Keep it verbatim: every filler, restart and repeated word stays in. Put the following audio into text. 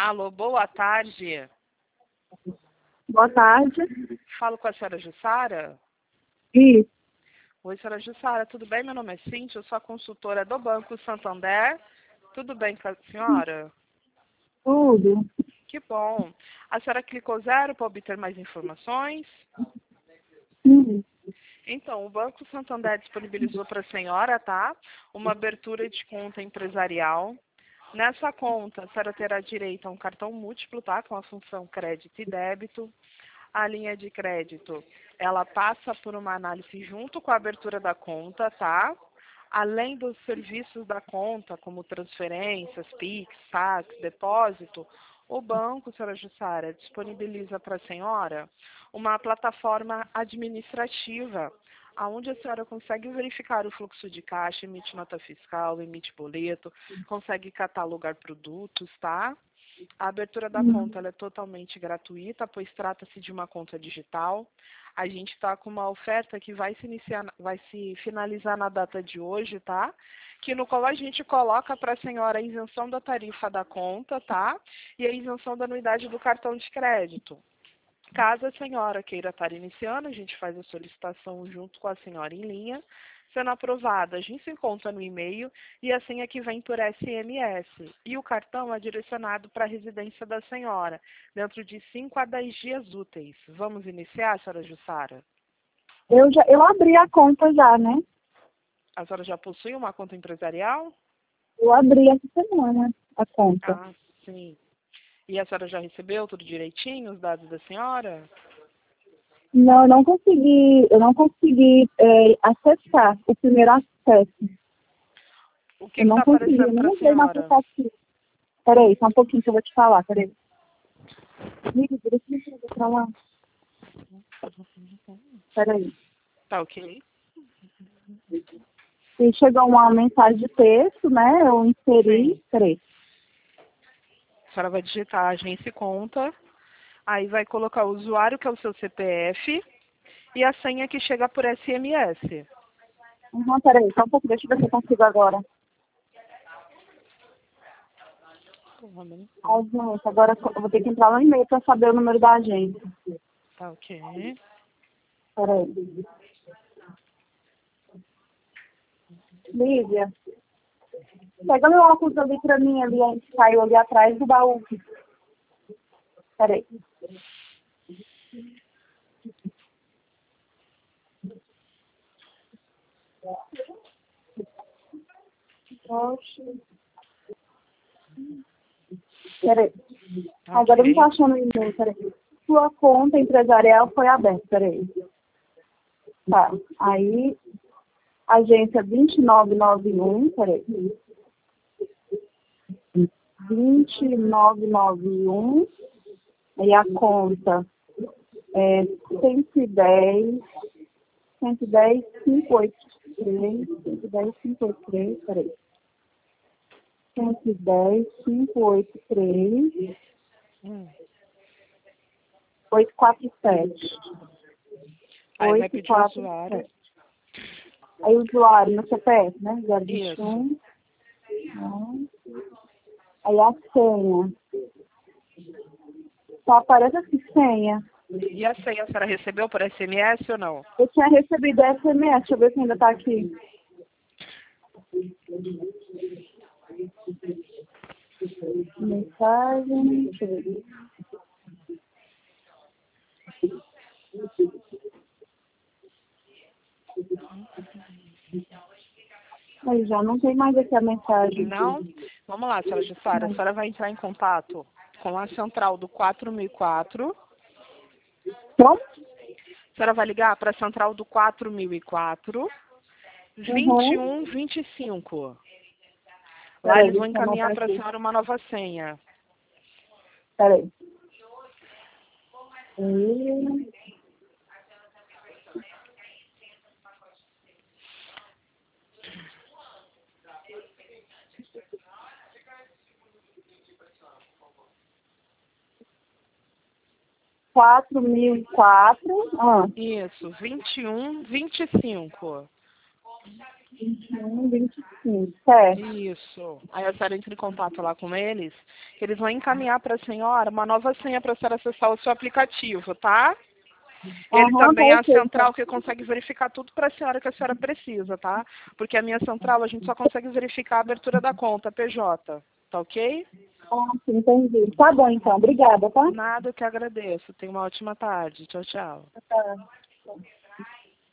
Alô, boa tarde. Boa tarde. Falo com a senhora Jussara? Isso. Oi, senhora Jussara, tudo bem? Meu nome é Cíntia, eu sou a consultora do Banco Santander. Tudo bem com a senhora? Tudo. Que bom. A senhora clicou zero para obter mais informações? Sim. Então, o Banco Santander disponibilizou para a senhora, tá? Uma abertura de conta empresarial. Nessa conta, a senhora terá direito a um cartão múltiplo, tá? Com a função crédito e débito. A linha de crédito, ela passa por uma análise junto com a abertura da conta, tá? Além dos serviços da conta, como transferências, Pix, saques, depósito, o banco, senhora Jussara, disponibiliza para a senhora uma plataforma administrativa, onde a senhora consegue verificar o fluxo de caixa, emite nota fiscal, emite boleto, consegue catalogar produtos, tá? A abertura da conta ela é totalmente gratuita, pois trata-se de uma conta digital. A gente está com uma oferta que vai se iniciar, vai se finalizar na data de hoje, tá? Que no qual a gente coloca para a senhora a isenção da tarifa da conta, tá? E a isenção da anuidade do cartão de crédito. Caso a senhora queira estar iniciando, a gente faz a solicitação junto com a senhora em linha. Sendo aprovada, a gente se encontra no e-mail e a senha que vem por S M S. E o cartão é direcionado para a residência da senhora, dentro de cinco a dez dias úteis. Vamos iniciar, senhora Jussara? Eu, já, eu abri a conta já, né? A senhora já possui uma conta empresarial? Eu abri essa semana a conta. Ah, sim. E a senhora já recebeu tudo direitinho, os dados da senhora? Não, eu não consegui, eu não consegui é, acessar o primeiro acesso. O que eu não está consegui, eu aparecendo para não a entrei no senhora? aplicativo. Peraí, só um pouquinho que eu vou te falar, peraí. Amiga, deixa eu entregar pra lá. Peraí. Tá ok? E chegou uma mensagem de texto, né? Eu inseri, Sim. peraí. A senhora vai digitar agência e conta, aí vai colocar o usuário, que é o seu C P F, e a senha que chega por S M S. Uhum, peraí, só um pouquinho, deixa eu ver se eu consigo agora. Agência, agora eu vou ter que entrar no e-mail para saber o número da agência. Tá ok. Peraí. Lívia, pega meu óculos ali pra mim, ali, a gente saiu ali atrás do baú. Peraí. Poxa. Peraí. Agora eu não tô Ok. achando o e-mail, peraí. Sua conta empresarial foi aberta, peraí. Tá, aí, agência vinte e nove noventa e um, peraí. vinte e nove noventa e um, aí a conta é cento e dez, cento e dez, quinhentos e oitenta e três, cento e dez, quinhentos e oitenta e três, peraí. cento e dez, quinhentos e oitenta e três, Hum. oitocentos e quarenta e sete. Aí vai oitocentos e pedir o quarenta e usuário. sete. Aí o usuário no C P F, né? zero vinte e Isso. um. Não. Aí a senha. Só aparece aqui senha. E a senha a senhora recebeu por S M S ou não? Eu tinha recebido S M S, deixa eu ver se ainda tá aqui. Mensagem, deixa eu ver. Aí já não tem mais aqui a mensagem. Não? Vamos lá, senhora Jussara. A senhora vai entrar em contato com a central do quatro mil e quatro. Pronto? A senhora vai ligar para a central do quatro mil e quatro, vinte e Uhum. um vinte e cinco. Lá Peraí, eles vão deixa eu encaminhar anotar para a aqui. senhora uma nova senha. Peraí. E... quatro mil e quatro. Ah. Isso, vinte e um vinte e cinco. vinte e um, vinte e cinco, certo? Isso. Aí a senhora entra em contato lá com eles, que eles vão encaminhar para a senhora uma nova senha para a senhora acessar o seu aplicativo, tá? Ele Aham, também tá é a ok, central então. que consegue verificar tudo para a senhora que a senhora precisa, tá? Porque a minha central a gente só consegue verificar a abertura da conta, P J. Tá ok? Ah, sim, entendi. Tá bom, então. Obrigada, tá? Nada, eu que agradeço. Tenha uma ótima tarde. Tchau, tchau. Tá.